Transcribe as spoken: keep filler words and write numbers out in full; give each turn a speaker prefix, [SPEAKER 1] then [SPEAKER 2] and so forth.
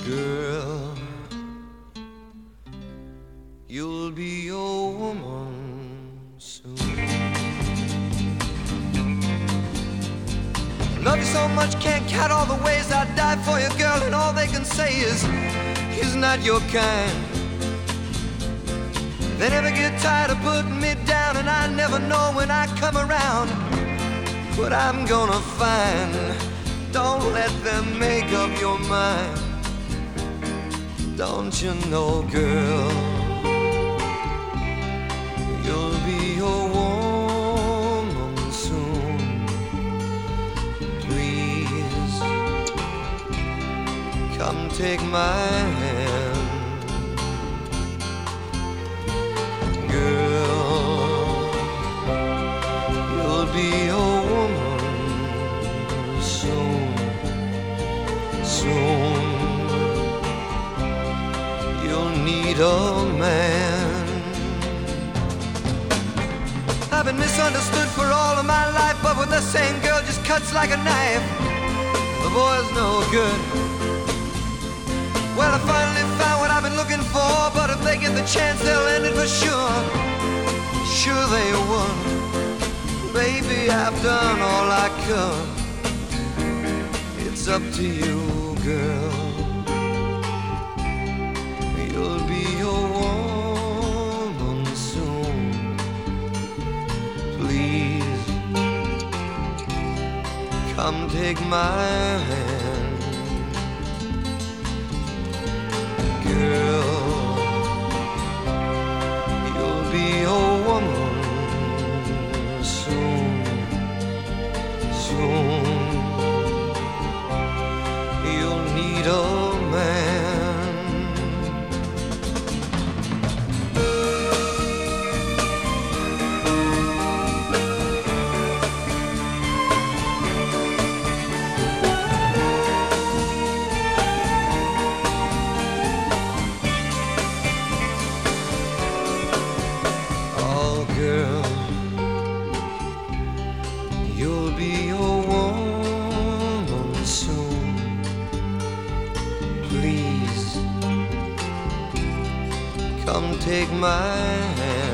[SPEAKER 1] Girl, you'll be a woman soon. Love you so much, can't count all the ways I'd die for you, girl, and all they can say is he's not your kind. They never get tired of putting me down, and I never know when I come around what I'm gonna find. Don't let them make up your mind. Don't you know, girl, you'll be a woman soon. Please, come take my hand. Girl, you'll be a woman soon, soon. You'll need a man. I've been misunderstood for all of my life, but with the same girl just cuts like a knife. The boy's no good. Well, I finally found what I've been looking for, but if they get the chance, they'll end it for sure. Sure they would. Baby, I've done all I could. It's up to you, girl. You'll be a woman soon. Please, come take my hand. Girl, you'll be a woman soon, soon. You'll need a man. You'll be a woman soon. Please, come take my hand.